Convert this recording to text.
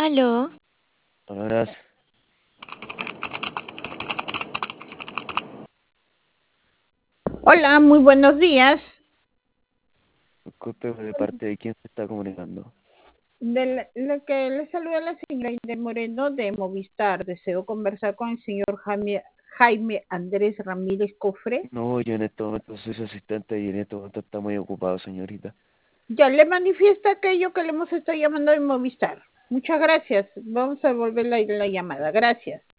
Aló, Ahora, Hola, muy buenos días. disculpe, ¿de parte de quién se está comunicando? Lo que le saluda la señora Inde Moreno de Movistar. Deseo conversar con el señor Jaime Andrés Ramírez Cofre. No, yo en este momento soy su asistente y en este momento está muy ocupado, señorita. Ya le manifiesta aquello que le hemos estado llamando de Movistar. Muchas gracias. Vamos a devolver la llamada. Gracias.